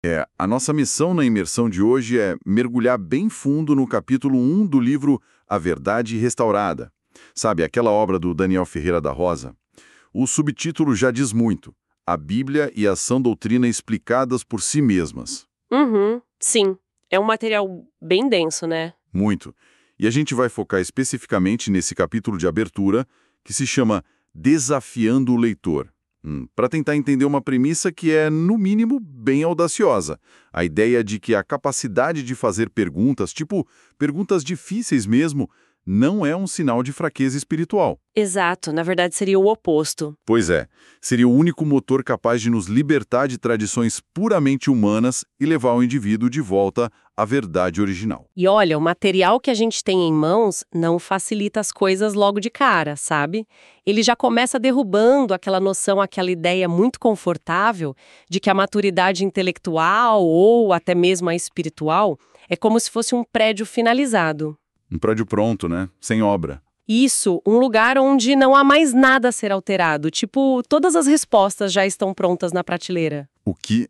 A nossa missão na imersão de hoje é mergulhar bem fundo no capítulo 1 do livro A Verdade Restaurada. Sabe, aquela obra do Daniel Ferreira da Rosa? O subtítulo já diz muito: A Bíblia e a Sã Doutrina explicadas por si mesmas. Sim. É um material bem denso, né? Muito. E a gente vai focar especificamente nesse capítulo de abertura, que se chama Desafiando o Leitor. Para tentar entender uma premissa que é, no mínimo, bem audaciosa. A ideia de que a capacidade de fazer perguntas, tipo perguntas difíceis mesmo, não é um sinal de fraqueza espiritual. Exato. Na verdade, seria o oposto. Pois é, seria o único motor capaz de nos libertar de tradições puramente humanas e levar o indivíduo de volta à verdade original. E olha, o material que a gente tem em mãos não facilita as coisas logo de cara, sabe? Ele já começa derrubando aquela noção, aquela ideia muito confortável de que a maturidade intelectual ou até mesmo a espiritual é como se fosse um prédio finalizado. Um prédio pronto, né? Sem obra. Isso, um lugar onde não há mais nada a ser alterado, tipo, todas as respostas já estão prontas na prateleira. O que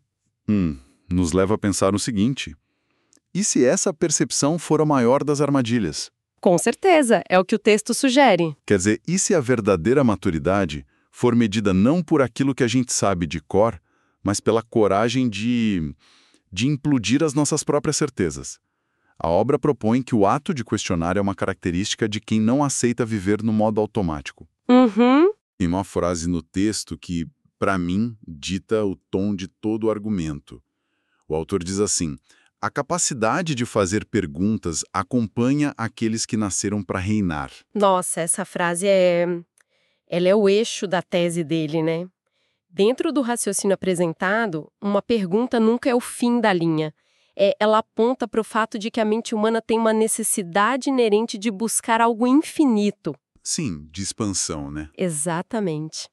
nos leva a pensar o seguinte: e se essa percepção for a maior das armadilhas? Com certeza, é o que o texto sugere. Quer dizer, e se a verdadeira maturidade for medida não por aquilo que a gente sabe de cor, mas pela coragem de implodir as nossas próprias certezas? A obra propõe que o ato de questionar é uma característica de quem não aceita viver no modo automático. Tem uma frase no texto que, para mim, dita o tom de todo o argumento. O autor diz assim: a capacidade de fazer perguntas acompanha aqueles que nasceram para reinar. Nossa, essa frase ela é o eixo da tese dele, né? Dentro do raciocínio apresentado, uma pergunta nunca é o fim da linha. Ela aponta para o fato de que a mente humana tem uma necessidade inerente de buscar algo infinito. Sim, de expansão, né? Exatamente.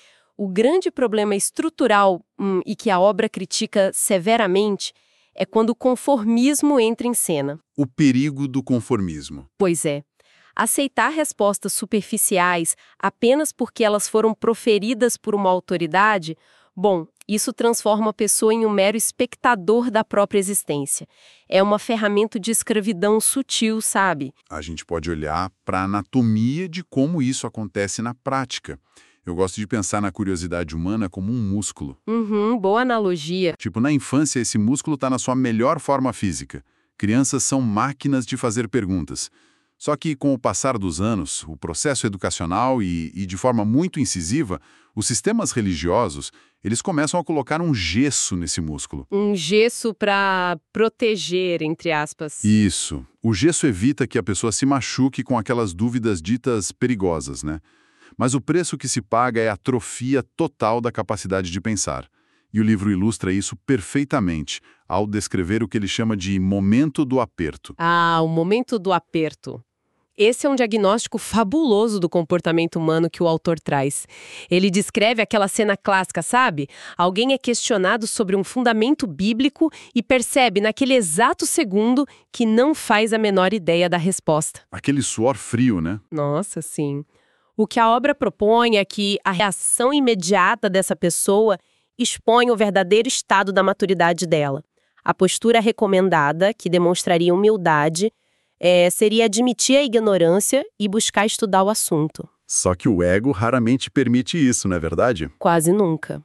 O grande problema estrutural e que a obra critica severamente é quando o conformismo entra em cena. O perigo do conformismo. Pois é. Aceitar respostas superficiais apenas porque elas foram proferidas por uma autoridade, bom, isso transforma a pessoa em um mero espectador da própria existência. É uma ferramenta de escravidão sutil, sabe? A gente pode olhar para a anatomia de como isso acontece na prática. Eu gosto de pensar na curiosidade humana como um músculo. Boa analogia. Tipo, na infância, esse músculo está na sua melhor forma física. Crianças são máquinas de fazer perguntas. Só que, com o passar dos anos, o processo educacional e de forma muito incisiva, os sistemas religiosos, eles começam a colocar um gesso nesse músculo. Um gesso para proteger, entre aspas. Isso. O gesso evita que a pessoa se machuque com aquelas dúvidas ditas perigosas, né? Mas o preço que se paga é a atrofia total da capacidade de pensar. E o livro ilustra isso perfeitamente, ao descrever o que ele chama de momento do aperto. Ah, o momento do aperto. Esse é um diagnóstico fabuloso do comportamento humano que o autor traz. Ele descreve aquela cena clássica, sabe? Alguém é questionado sobre um fundamento bíblico e percebe naquele exato segundo que não faz a menor ideia da resposta. Aquele suor frio, né? Nossa, sim. O que a obra propõe é que a reação imediata dessa pessoa expõe o verdadeiro estado da maturidade dela. A postura recomendada, que demonstraria humildade, seria admitir a ignorância e buscar estudar o assunto. Só que o ego raramente permite isso, não é verdade? Quase nunca.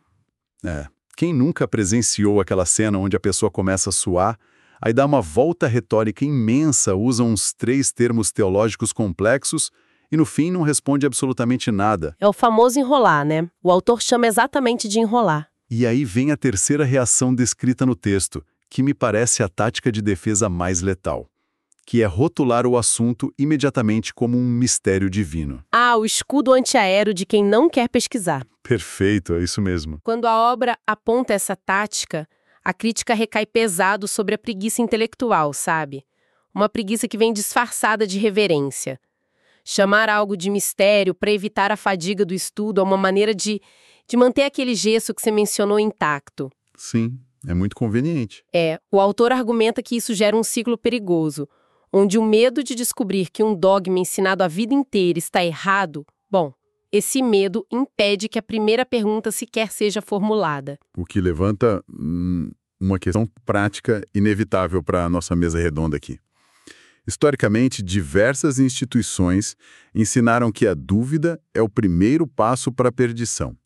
Quem nunca presenciou aquela cena onde a pessoa começa a suar, aí dá uma volta retórica imensa, usa uns 3 termos teológicos complexos e no fim não responde absolutamente nada. É o famoso enrolar, né? O autor chama exatamente de enrolar. E aí vem a terceira reação descrita no texto, que me parece a tática de defesa mais letal, que é rotular o assunto imediatamente como um mistério divino. Ah, o escudo antiaéreo de quem não quer pesquisar. Perfeito, é isso mesmo. Quando a obra aponta essa tática, a crítica recai pesado sobre a preguiça intelectual, sabe? Uma preguiça que vem disfarçada de reverência. Chamar algo de mistério para evitar a fadiga do estudo é uma maneira de manter aquele gesso que você mencionou intacto. Sim, é muito conveniente. O autor argumenta que isso gera um ciclo perigoso, onde o medo de descobrir que um dogma ensinado a vida inteira está errado, bom, esse medo impede que a primeira pergunta sequer seja formulada. O que levanta uma questão prática inevitável para a nossa mesa redonda aqui. Historicamente, diversas instituições ensinaram que a dúvida é o primeiro passo para a perdição.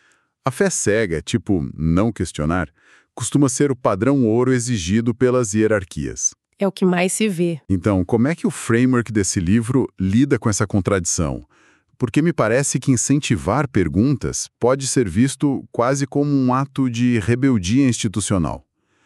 A fé cega, tipo não questionar, costuma ser o padrão ouro exigido pelas hierarquias. É o que mais se vê. Então, como é que o framework desse livro lida com essa contradição? Porque me parece que incentivar perguntas pode ser visto quase como um ato de rebeldia institucional.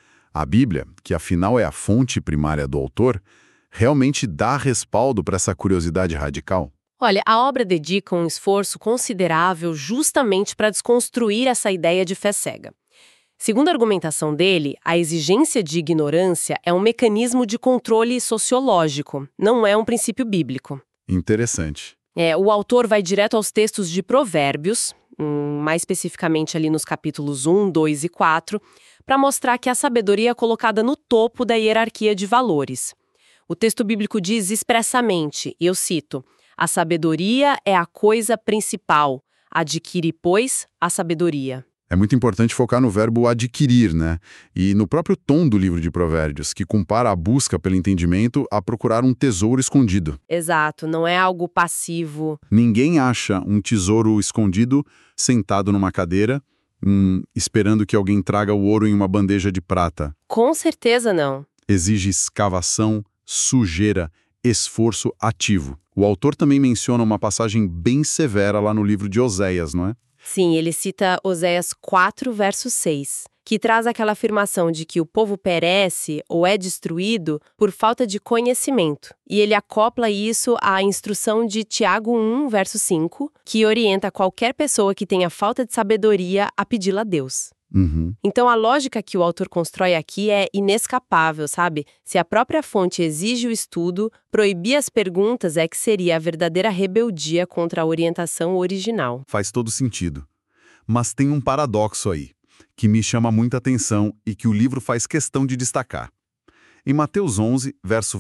A Bíblia, que afinal é a fonte primária do autor, realmente dá respaldo para essa curiosidade radical? Olha, a obra dedica um esforço considerável justamente para desconstruir essa ideia de fé cega. Segundo a argumentação dele, a exigência de ignorância é um mecanismo de controle sociológico, não é um princípio bíblico. Interessante. O autor vai direto aos textos de Provérbios, mais especificamente ali nos capítulos 1, 2 e 4, para mostrar que a sabedoria é colocada no topo da hierarquia de valores. O texto bíblico diz expressamente, e eu cito, "A sabedoria é a coisa principal. Adquire, pois, a sabedoria." É muito importante focar no verbo adquirir, né? E no próprio tom do livro de Provérbios, que compara a busca pelo entendimento a procurar um tesouro escondido. Exato, não é algo passivo. Ninguém acha um tesouro escondido sentado numa cadeira, esperando que alguém traga o ouro em uma bandeja de prata. Com certeza não. Exige escavação, sujeira, esforço ativo. O autor também menciona uma passagem bem severa lá no livro de Oséias, não é? Sim, ele cita Oséias 4, verso 6, que traz aquela afirmação de que o povo perece ou é destruído por falta de conhecimento. E ele acopla isso à instrução de Tiago 1, verso 5, que orienta qualquer pessoa que tenha falta de sabedoria a pedi-la a Deus. Então, a lógica que o autor constrói aqui é inescapável, sabe? Se a própria fonte exige o estudo, proibir as perguntas é que seria a verdadeira rebeldia contra a orientação original. Faz todo sentido. Mas tem um paradoxo aí, que me chama muita atenção e que o livro faz questão de destacar. Em Mateus 11, verso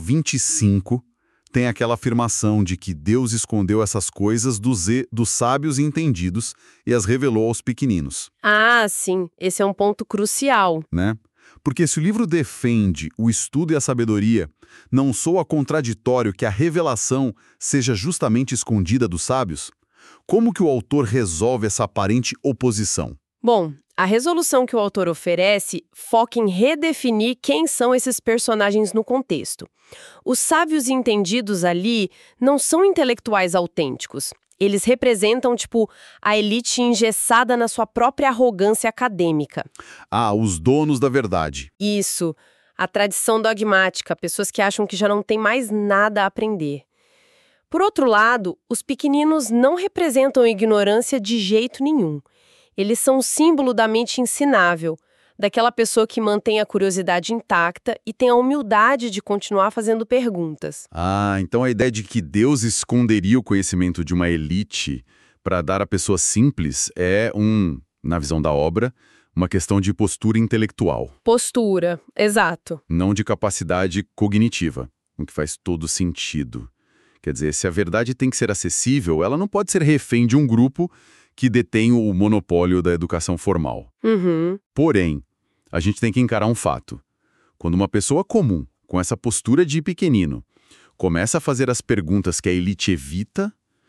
25, tem aquela afirmação de que Deus escondeu essas coisas dos sábios e entendidos e as revelou aos pequeninos. Ah, sim, esse é um ponto crucial. Né? Porque se o livro defende o estudo e a sabedoria, não soa contraditório que a revelação seja justamente escondida dos sábios? Como que o autor resolve essa aparente oposição? Bom, a resolução que o autor oferece foca em redefinir quem são esses personagens no contexto. Os sábios e entendidos ali não são intelectuais autênticos. Eles representam, a elite engessada na sua própria arrogância acadêmica. Ah, os donos da verdade. Isso, a tradição dogmática, pessoas que acham que já não tem mais nada a aprender. Por outro lado, os pequeninos não representam ignorância de jeito nenhum. Eles são um símbolo da mente ensinável, daquela pessoa que mantém a curiosidade intacta e tem a humildade de continuar fazendo perguntas. Ah, então a ideia de que Deus esconderia o conhecimento de uma elite para dar a pessoas simples é na visão da obra, uma questão de postura intelectual. Postura, exato. Não de capacidade cognitiva, o que faz todo sentido. Quer dizer, se a verdade tem que ser acessível, ela não pode ser refém de um grupo que detém o monopólio da educação formal. Porém, a gente tem que encarar um fato. Quando uma pessoa comum, com essa postura de pequenino, começa a fazer as perguntas que a elite evita,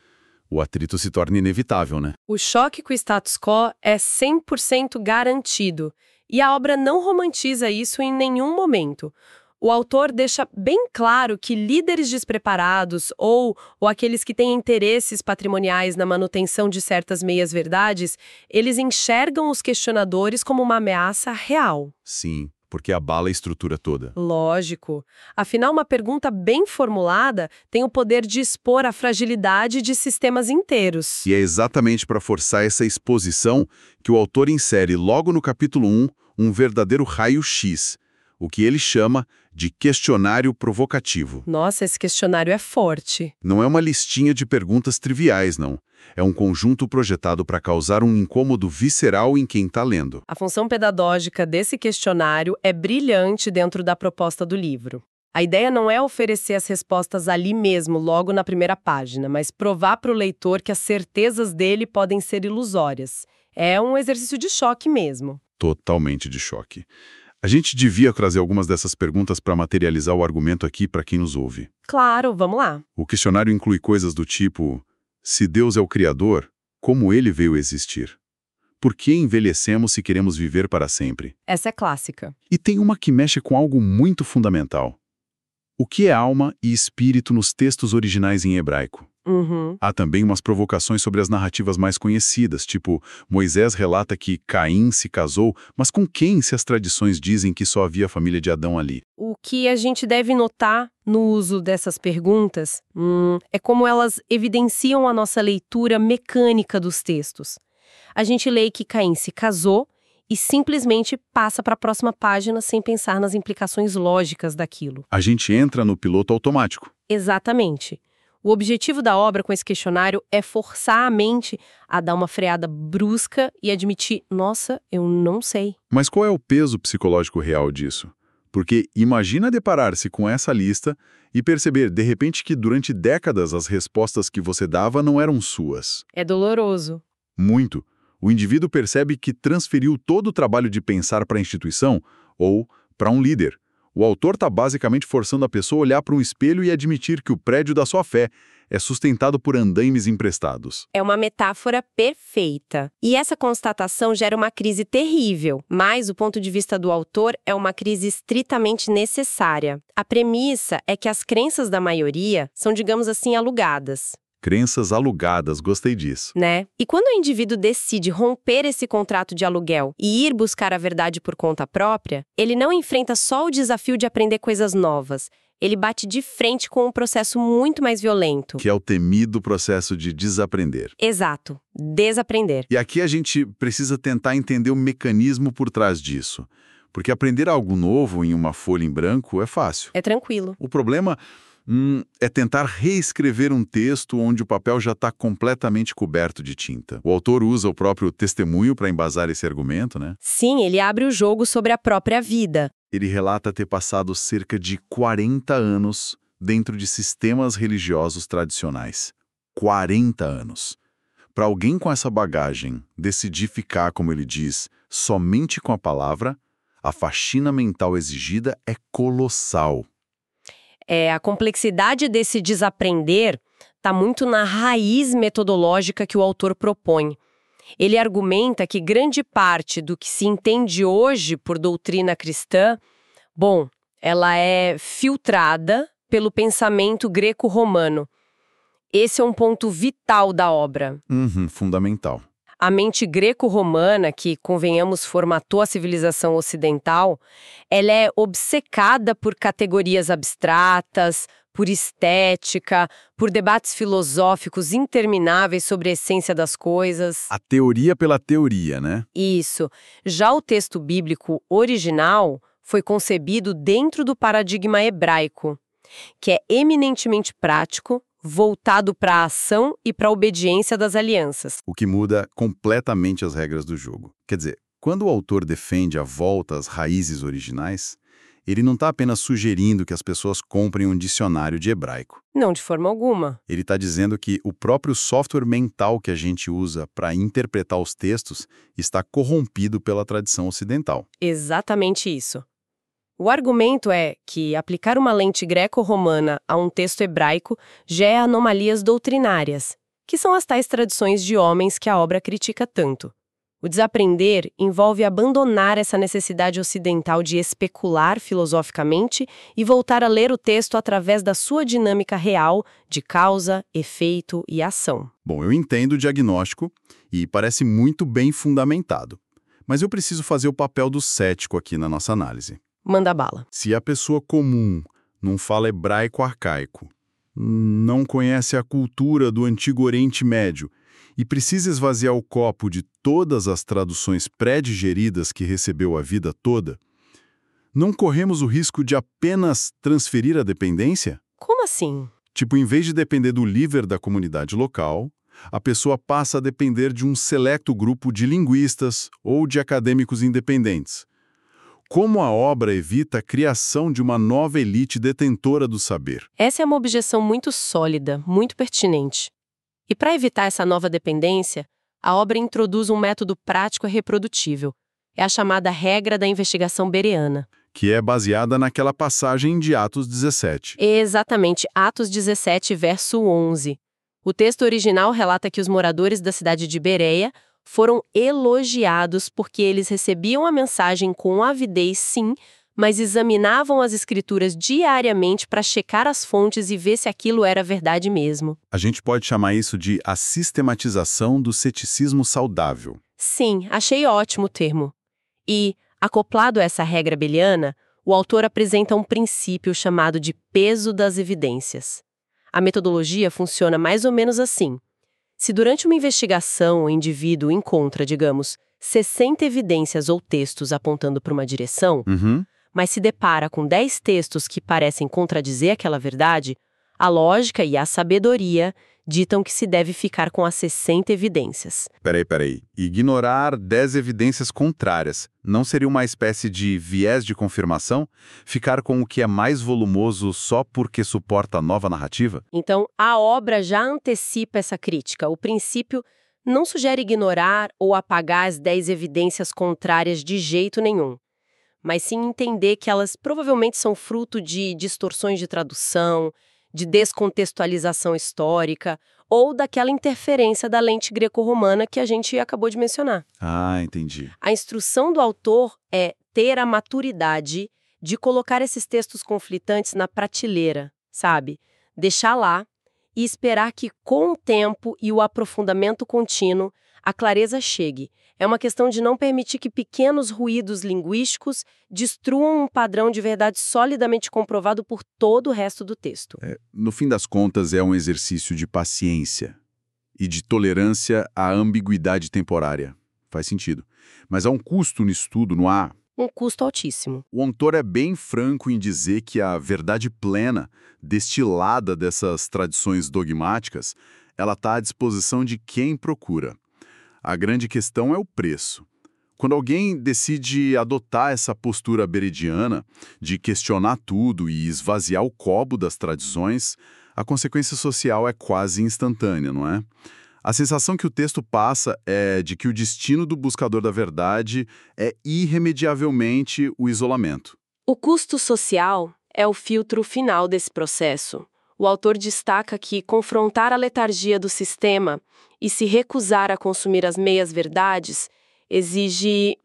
o atrito se torna inevitável, né? O choque com o status quo é 100% garantido, e a obra não romantiza isso em nenhum momento. O autor deixa bem claro que líderes despreparados ou aqueles que têm interesses patrimoniais na manutenção de certas meias-verdades, eles enxergam os questionadores como uma ameaça real. Sim, porque abala a estrutura toda. Lógico. Afinal, uma pergunta bem formulada tem o poder de expor a fragilidade de sistemas inteiros. E é exatamente para forçar essa exposição que o autor insere logo no capítulo 1 um verdadeiro raio-x, o que ele chama de questionário provocativo. Nossa, esse questionário é forte. Não é uma listinha de perguntas triviais, não. É um conjunto projetado para causar um incômodo visceral em quem está lendo. A função pedagógica desse questionário é brilhante dentro da proposta do livro. A ideia não é oferecer as respostas ali mesmo, logo na primeira página, mas provar para o leitor que as certezas dele podem ser ilusórias. É um exercício de choque mesmo. Totalmente de choque. A gente devia trazer algumas dessas perguntas para materializar o argumento aqui para quem nos ouve. Claro, vamos lá. O questionário inclui coisas do tipo: se Deus é o Criador, como ele veio existir? Por que envelhecemos se queremos viver para sempre? Essa é clássica. E tem uma que mexe com algo muito fundamental. O que é alma e espírito nos textos originais em hebraico? Uhum. Há também umas provocações sobre as narrativas mais conhecidas, tipo, Moisés relata que Caim se casou, mas com quem se as tradições dizem que só havia a família de Adão ali? O que a gente deve notar no uso dessas perguntas é como elas evidenciam a nossa leitura mecânica dos textos. A gente lê que Caim se casou e simplesmente passa para a próxima página sem pensar nas implicações lógicas daquilo. A gente entra no piloto automático. Exatamente. O objetivo da obra com esse questionário é forçar a mente a dar uma freada brusca e admitir, nossa, eu não sei. Mas qual é o peso psicológico real disso? Porque imagina deparar-se com essa lista e perceber, de repente, que durante décadas as respostas que você dava não eram suas. É doloroso. Muito. O indivíduo percebe que transferiu todo o trabalho de pensar para a instituição ou para um líder. O autor está basicamente forçando a pessoa a olhar para um espelho e admitir que o prédio da sua fé é sustentado por andaimes emprestados. É uma metáfora perfeita. E essa constatação gera uma crise terrível, mas, do ponto de vista do autor, é uma crise estritamente necessária. A premissa é que as crenças da maioria são, digamos assim, alugadas. Crenças alugadas, gostei disso. Né? E quando o indivíduo decide romper esse contrato de aluguel e ir buscar a verdade por conta própria, ele não enfrenta só o desafio de aprender coisas novas. Ele bate de frente com um processo muito mais violento. Que é o temido processo de desaprender. Exato, desaprender. E aqui a gente precisa tentar entender o mecanismo por trás disso. Porque aprender algo novo em uma folha em branco é fácil. É tranquilo. O problema é tentar reescrever um texto onde o papel já está completamente coberto de tinta. O autor usa o próprio testemunho para embasar esse argumento, né? Sim, ele abre o jogo sobre a própria vida. Ele relata ter passado cerca de 40 anos dentro de sistemas religiosos tradicionais. 40 anos. Para alguém com essa bagagem decidir ficar, como ele diz, somente com a palavra, a faxina mental exigida é colossal. A complexidade desse desaprender está muito na raiz metodológica que o autor propõe. Ele argumenta que grande parte do que se entende hoje por doutrina cristã, ela é filtrada pelo pensamento greco-romano. Esse é um ponto vital da obra. Fundamental. A mente greco-romana, que, convenhamos, formatou a civilização ocidental, ela é obcecada por categorias abstratas, por estética, por debates filosóficos intermináveis sobre a essência das coisas. A teoria pela teoria, né? Isso. Já o texto bíblico original foi concebido dentro do paradigma hebraico, que é eminentemente prático, voltado para a ação e para a obediência das alianças. O que muda completamente as regras do jogo. Quer dizer, quando o autor defende a volta às raízes originais, ele não está apenas sugerindo que as pessoas comprem um dicionário de hebraico. Não, de forma alguma. Ele está dizendo que o próprio software mental que a gente usa para interpretar os textos está corrompido pela tradição ocidental. Exatamente isso. O argumento é que aplicar uma lente greco-romana a um texto hebraico gera anomalias doutrinárias, que são as tais tradições de homens que a obra critica tanto. O desaprender envolve abandonar essa necessidade ocidental de especular filosoficamente e voltar a ler o texto através da sua dinâmica real de causa, efeito e ação. Bom, eu entendo o diagnóstico e parece muito bem fundamentado, mas eu preciso fazer o papel do cético aqui na nossa análise. Manda bala. Se a pessoa comum não fala hebraico arcaico, não conhece a cultura do Antigo Oriente Médio e precisa esvaziar o copo de todas as traduções pré-digeridas que recebeu a vida toda, não corremos o risco de apenas transferir a dependência? Como assim? Tipo, em vez de depender do líder da comunidade local, a pessoa passa a depender de um seleto grupo de linguistas ou de acadêmicos independentes. Como a obra evita a criação de uma nova elite detentora do saber? Essa é uma objeção muito sólida, muito pertinente. E para evitar essa nova dependência, a obra introduz um método prático e reprodutível. É a chamada regra da investigação bereana. Que é baseada naquela passagem de Atos 17. Exatamente, Atos 17, verso 11. O texto original relata que os moradores da cidade de Bereia foram elogiados porque eles recebiam a mensagem com avidez, sim, mas examinavam as escrituras diariamente para checar as fontes e ver se aquilo era verdade mesmo. A gente pode chamar isso de a sistematização do ceticismo saudável. Sim, achei ótimo o termo. E, acoplado a essa regra beliana, o autor apresenta um princípio chamado de peso das evidências. A metodologia funciona mais ou menos assim. Se durante uma investigação o indivíduo encontra, digamos, 60 evidências ou textos apontando para uma direção, mas se depara com 10 textos que parecem contradizer aquela verdade, a lógica e a sabedoria ditam que se deve ficar com as 60 evidências. Peraí. Ignorar 10 evidências contrárias não seria uma espécie de viés de confirmação? Ficar com o que é mais volumoso só porque suporta a nova narrativa? Então, a obra já antecipa essa crítica. O princípio não sugere ignorar ou apagar as 10 evidências contrárias de jeito nenhum, mas sim entender que elas provavelmente são fruto de distorções de tradução, de descontextualização histórica ou daquela interferência da lente greco-romana que a gente acabou de mencionar. Ah, entendi. A instrução do autor é ter a maturidade de colocar esses textos conflitantes na prateleira, sabe? Deixar lá e esperar que, com o tempo e o aprofundamento contínuo, a clareza chegue. É uma questão de não permitir que pequenos ruídos linguísticos destruam um padrão de verdade solidamente comprovado por todo o resto do texto. No fim das contas, é um exercício de paciência e de tolerância à ambiguidade temporária. Faz sentido. Mas há um custo no estudo, não há? Um custo altíssimo. O autor é bem franco em dizer que a verdade plena, destilada dessas tradições dogmáticas, ela está à disposição de quem procura. A grande questão é o preço. Quando alguém decide adotar essa postura berediana de questionar tudo e esvaziar o cobo das tradições, a consequência social é quase instantânea, não é? A sensação que o texto passa é de que o destino do buscador da verdade é irremediavelmente o isolamento. O custo social é o filtro final desse processo. O autor destaca que confrontar a letargia do sistema e se recusar a consumir as meias-verdades exige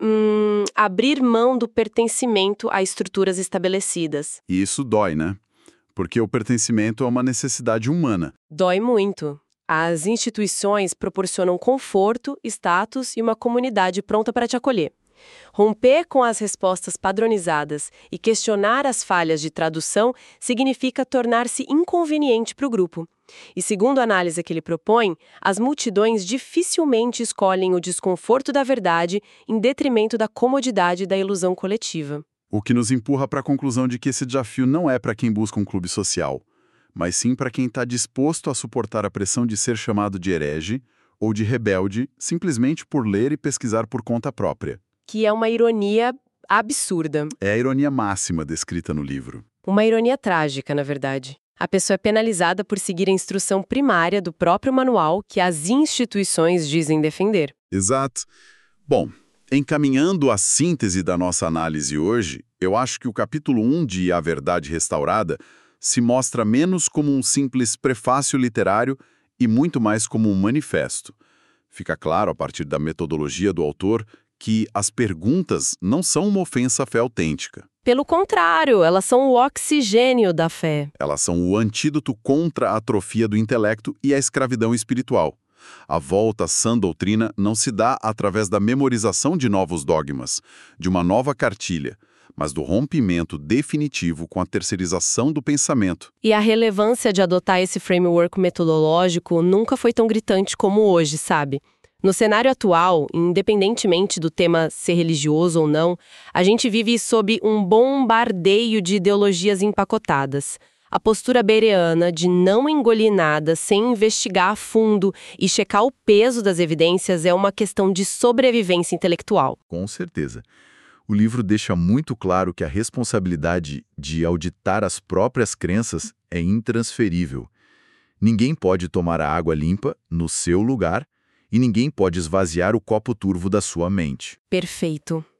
abrir mão do pertencimento a estruturas estabelecidas. E isso dói, né? Porque o pertencimento é uma necessidade humana. Dói muito. As instituições proporcionam conforto, status e uma comunidade pronta para te acolher. Romper com as respostas padronizadas e questionar as falhas de tradução significa tornar-se inconveniente para o grupo. E segundo a análise que ele propõe, as multidões dificilmente escolhem o desconforto da verdade em detrimento da comodidade da ilusão coletiva. O que nos empurra para a conclusão de que esse desafio não é para quem busca um clube social, mas sim para quem está disposto a suportar a pressão de ser chamado de herege ou de rebelde simplesmente por ler e pesquisar por conta própria. Que é uma ironia absurda. É a ironia máxima descrita no livro. Uma ironia trágica, na verdade. A pessoa é penalizada por seguir a instrução primária do próprio manual que as instituições dizem defender. Exato. Bom, encaminhando a síntese da nossa análise hoje, eu acho que o capítulo 1 de A Verdade Restaurada se mostra menos como um simples prefácio literário e muito mais como um manifesto. Fica claro, a partir da metodologia do autor, que as perguntas não são uma ofensa à fé autêntica. Pelo contrário, elas são o oxigênio da fé. Elas são o antídoto contra a atrofia do intelecto e a escravidão espiritual. A volta à sã doutrina não se dá através da memorização de novos dogmas, de uma nova cartilha, mas do rompimento definitivo com a terceirização do pensamento. E a relevância de adotar esse framework metodológico nunca foi tão gritante como hoje, sabe? No cenário atual, independentemente do tema ser religioso ou não, a gente vive sob um bombardeio de ideologias empacotadas. A postura bereana de não engolir nada sem investigar a fundo e checar o peso das evidências é uma questão de sobrevivência intelectual. Com certeza. O livro deixa muito claro que a responsabilidade de auditar as próprias crenças é intransferível. Ninguém pode tomar a água limpa no seu lugar e ninguém pode esvaziar o copo turvo da sua mente. Perfeito.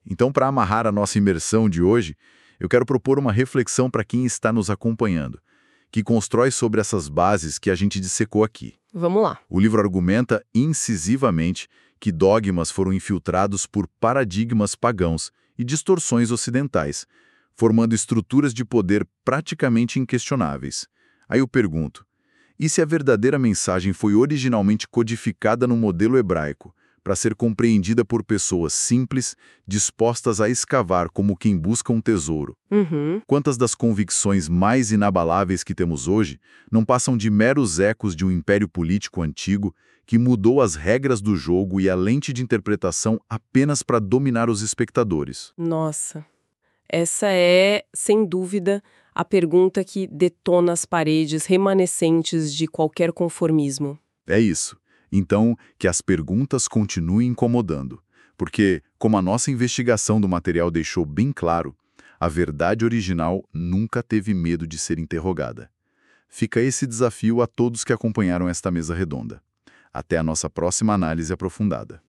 Então, para amarrar a nossa imersão de hoje, eu quero propor uma reflexão para quem está nos acompanhando, que constrói sobre essas bases que a gente dissecou aqui. Vamos lá. O livro argumenta incisivamente que dogmas foram infiltrados por paradigmas pagãos e distorções ocidentais, formando estruturas de poder praticamente inquestionáveis. Aí eu pergunto, e se a verdadeira mensagem foi originalmente codificada no modelo hebraico, para ser compreendida por pessoas simples, dispostas a escavar como quem busca um tesouro? Uhum. Quantas das convicções mais inabaláveis que temos hoje não passam de meros ecos de um império político antigo que mudou as regras do jogo e a lente de interpretação apenas para dominar os espectadores? Nossa, essa é, sem dúvida, a pergunta que detona as paredes remanescentes de qualquer conformismo. É isso. Então, que as perguntas continuem incomodando. Porque, como a nossa investigação do material deixou bem claro, a verdade original nunca teve medo de ser interrogada. Fica esse desafio a todos que acompanharam esta mesa redonda. Até a nossa próxima análise aprofundada.